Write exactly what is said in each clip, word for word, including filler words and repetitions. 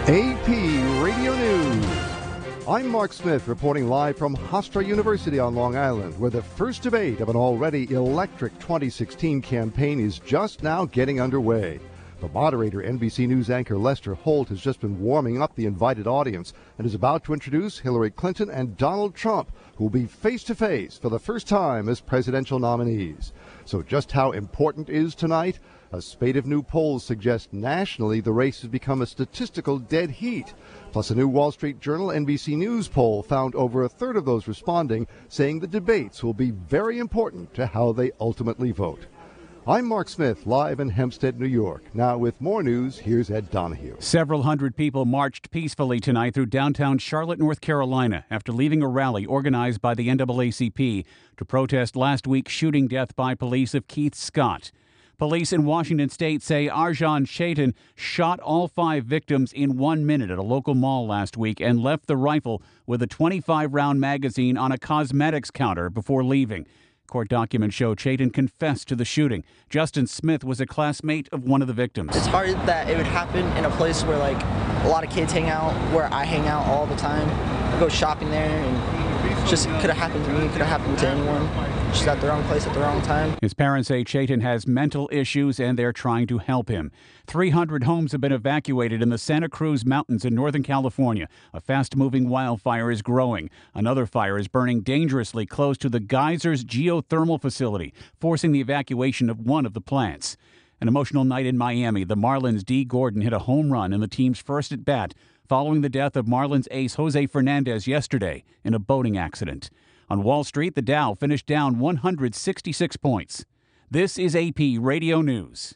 A P Radio News. I'm Mark Smith reporting live from Hofstra University on Long Island, where the first debate of an already electric twenty sixteen campaign is just now getting underway. The moderator, N B C News anchor Lester Holt, has just been warming up the invited audience and is about to introduce Hillary Clinton and Donald Trump, who will be face-to-face for the first time as presidential nominees. So just how important is tonight? A spate of new polls suggest nationally the race has become a statistical dead heat. Plus, a new Wall Street Journal N B C News poll found over a third of those responding saying the debates will be very important to how they ultimately vote. I'm Mark Smith, live in Hempstead, New York. Now with more news, here's Ed Donahue. Several hundred people marched peacefully tonight through downtown Charlotte, North Carolina, after leaving a rally organized by the N double A C P to protest last week's shooting death by police of Keith Scott. Police in Washington state say Arjan Chaitin shot all five victims in one minute at a local mall last week and left the rifle with a twenty-five round magazine on a cosmetics counter before leaving. Court documents show Chaitin confessed to the shooting. Justin Smith was a classmate of one of the victims. It's hard that it would happen in a place where like a lot of kids hang out, where I hang out all the time. I go shopping there, and just could have happened to me, could have happened to anyone. Just at the wrong place at the wrong time. His parents say Chaitin has mental issues and they're trying to help him. three hundred homes have been evacuated in the Santa Cruz Mountains in Northern California. A fast-moving wildfire is growing. Another fire is burning dangerously close to the Geysers geothermal facility, forcing the evacuation of one of the plants. An emotional night in Miami. The Marlins' Dee Gordon hit a home run in the team's first at-bat following the death of Marlins ace Jose Fernandez yesterday in a boating accident. On Wall Street, the Dow finished down one hundred sixty-six points. This is A P Radio News.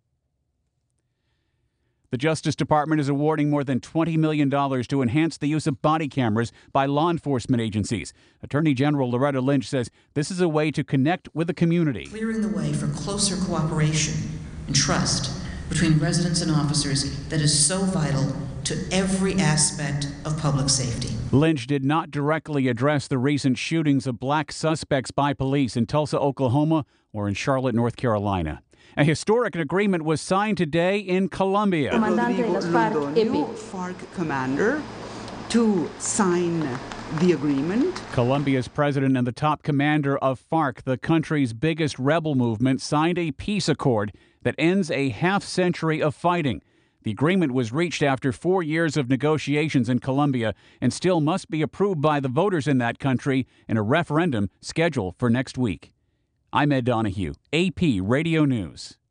The Justice Department is awarding more than twenty million dollars to enhance the use of body cameras by law enforcement agencies. Attorney General Loretta Lynch says this is a way to connect with the community. Clearing the way for closer cooperation and trust between residents and officers that is so vital to every aspect of public safety. Lynch did not directly address the recent shootings of black suspects by police in Tulsa, Oklahoma, or in Charlotte, North Carolina. A historic agreement was signed today in Colombia. FARC commander to sign the agreement. Colombia's president and the top commander of FARC, the country's biggest rebel movement, signed a peace accord that ends a half century of fighting. The agreement was reached after four years of negotiations in Colombia and still must be approved by the voters in that country in a referendum scheduled for next week. I'm Ed Donahue, A P Radio News.